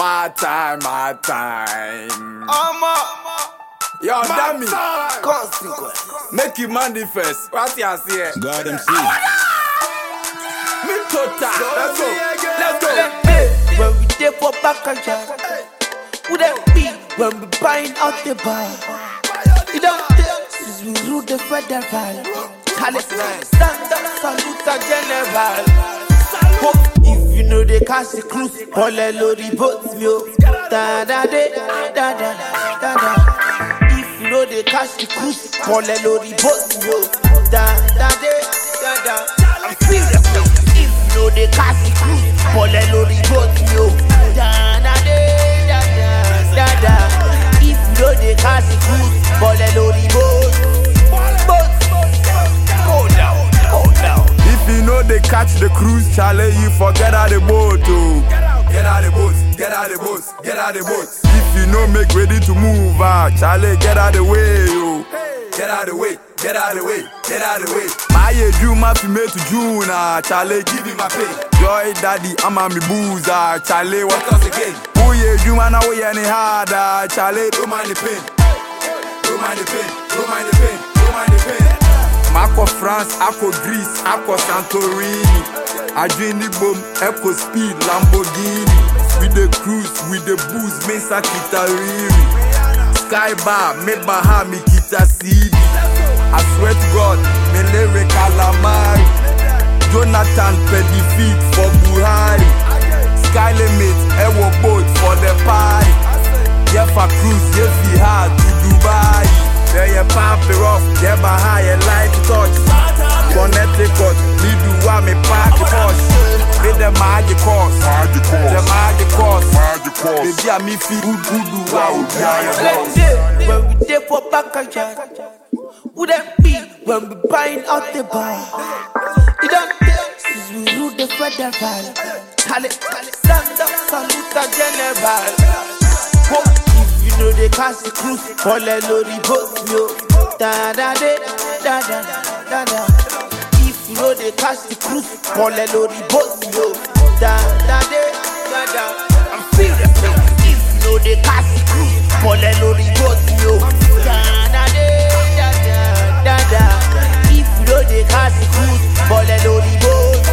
My time. Yo, dummy. Consequence. Make you manifest. What you say? God MC. Me total. Let's go. When we dey for back and yard, who them be when we buying out the bar? It don't take since we rule the federal. Stand up, salute a general. If you know they cast the cruise, all the lorry boats yo. Da da da da da da da. If you know they catch the cruise, all the lorry boats yo. Da da da da da. I'm serious now. If you know they catch the cruise, all the lorry boats yo. Da da da da da da. If you know they catch the cruise, all the lorry boats. If you know they catch the cruise, Charlie, you forget how the boat, oh. Get out the boat. If you know make ready to move, Charlie, get out the way, oh. Get out the way. My you must be made to June, Charlie, give me my pay. Joy daddy, I'm a me booze, Charlie, what else again? Oh yeah, you man, oh yeah, any harder, Charlie, don't mind the pain. Marco France, Ako Greece, Ako Santorini. I drink the boom, Echo Speed, Lamborghini. With the cruise, with the booze, Mesa Kitariri. Sky bar, me Baha, me Kita CD. I swear to God, me Lere Calamari. Jonathan Peddy feet for Buhari. Sky limit, Ewo boat for the party. Yeah, for cruise, yeah, we hard to Dubai. Yeah, you pop it off, yeah, but high and light touch. Connecticut, me do what me park the push. With the magic course, baby, I me feel good, wow, yeah. When we dey for back and yard, who them be when we buying out the bar? It don't take since we rule the federal. Stand up, salute a general. You know they cast the cruise, all the lorry boats yo. Da da da da da da da. If you know they cast the cruise, all the lorry boats yo. Da da da da da. I'm serious now. If you know they cast the cruise, all the lorry boats yo. Da da da da da. If you know they cast the cruise, all the lorry boats.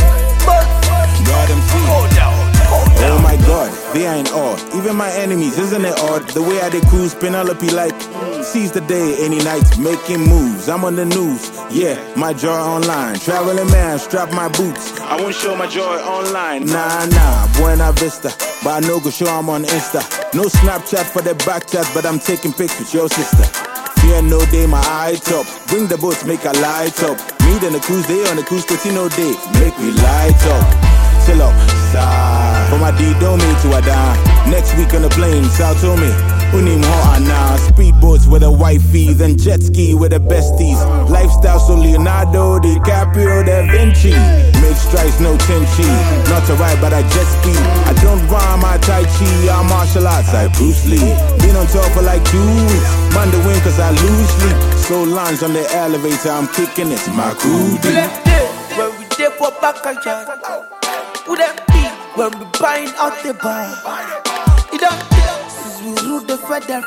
God MC. Oh my God, they are in awe. Even my enemies, isn't it odd? The way I they cruise, Penelope like seize the day, any night, making moves. I'm on the news, yeah, my joy online. Traveling man, strap my boots. I won't show my joy online. Nah, Buena Vista. But I know go show I'm on Insta. No Snapchat for the back chat, but I'm taking pics with your sister. Fear no day, my eye top. Bring the boats, make a light up. Me and the cruise, they on the cruise, casino day. Make me light up. Chill out, side. For my D, don't mean to a die. Next week on the plane, South to me. Unim hot now. Speedboats with a wifey, then jet ski with the besties. Lifestyle so Leonardo DiCaprio, Da Vinci. Make strikes, no tenchi. Not to ride, but I jet speed. I don't rhyme, I Tai Chi, I'm martial arts, I Bruce Lee. Been on top for like 2 weeks. Monday win cause I lose sleep. So lines on the elevator, I'm kicking it. My crew deep. When we dey for back and yard, who them be when we buying out the bar? It don't take since we rule the federal.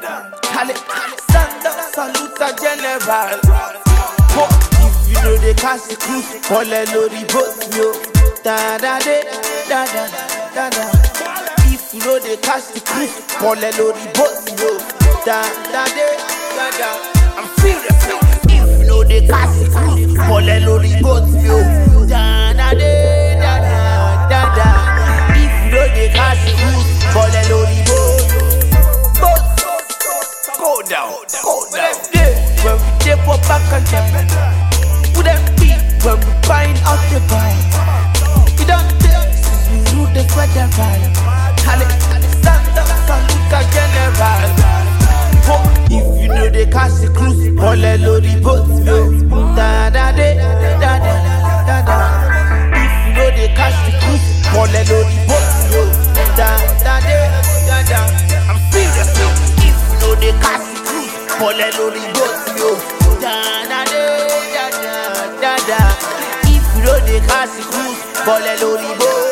Stand up, salute a general. If you know they catch the cruise, all the lorry boats yo. Da da da da da da da. If you know they catch the cruise, all the lorry boats yo. Da da da da da. I'm serious now. If you know they catch the cruise, all the lorry boats yo. Da da da da da da. If you know they catch the cruise, all the lorry boats. Go down. When we dey for back and yard, who them be when we buying out the bar? It don't take since we rule the federal. Stand up, salute a general. If you know they catch the cruise, all the lorry boats yo. Da da da da da da da. If you know they catch the cruise, all the lorry boats yo. Da da da da da. I'm serious now. If you know they catch the cruise, all the lorry boats yo. Da da da da da da. If you know they catch the cruise, all the lorry boats.